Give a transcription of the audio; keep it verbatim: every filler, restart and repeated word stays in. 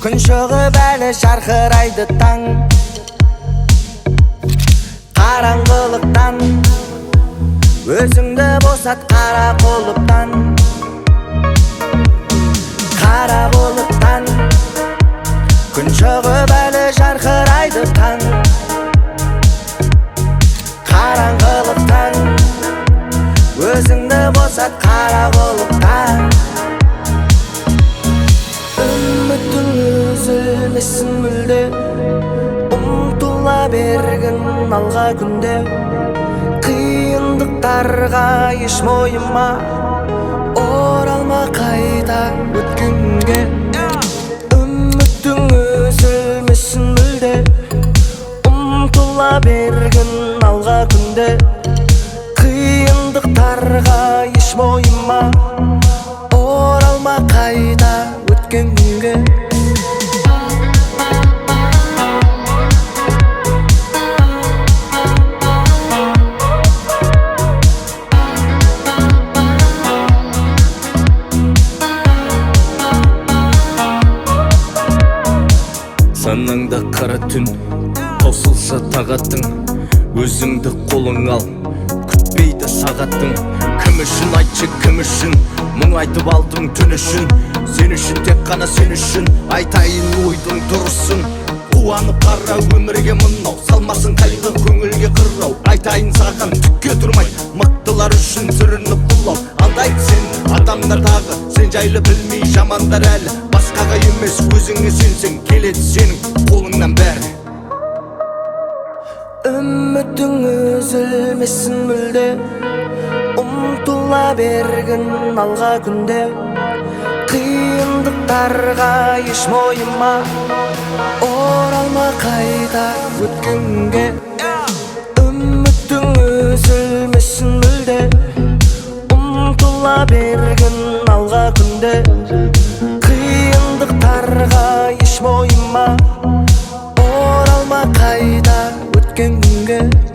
күн шығып әлі жарқырайды таң. Қараңғылықтан өзіңді босат қара қолыптан. Қара бұлттан күн шығып әлі жарқырайды таң. Қараңғылықтан өзіңді босат қара қолыптан. Үмітің үзілмесін мүлде, ұмтыла бергін алға күнде. Қиындықтарға еш мойыма, оралма қайта өткенге. Үмітің үзілмесін мүлде, ұмтыла бергін алға күнде. Қиындықтарға еш мойыма, оралма қайта өткен күнге. Санаңда қара түн тосылса тағаттың, өзіңді қолың ал, күтпейді сағаттың. Кім үшін айтшы, кім үшін мұң айтып алдым түн үшін. Сен үшін, тек қана сен үшін айтайын ойдың дұрысын. Қуанып қара өмірге мынау, салмасын қайғы көңілге қырау. Айтайын саған түкке тұрмай, мықтылар үшін сүрініп бұлау. Алдайды сен адамдар тағы, сен жайлы білмей жамандар әлі. Басқаға емес өзіңе сенсең, келеді сенің қолыңнан бәрі. Үмітің үзілмесін мүлде, ұмтыла бергін алға күнде. Қиындықтарға еш мойыма, оралма қайта өткенге. Үмітің үзілмесін мүлде, ұмтыла бергін алға күнде. Қиындықтарға еш мойыма, оралма қайта өткен күнге.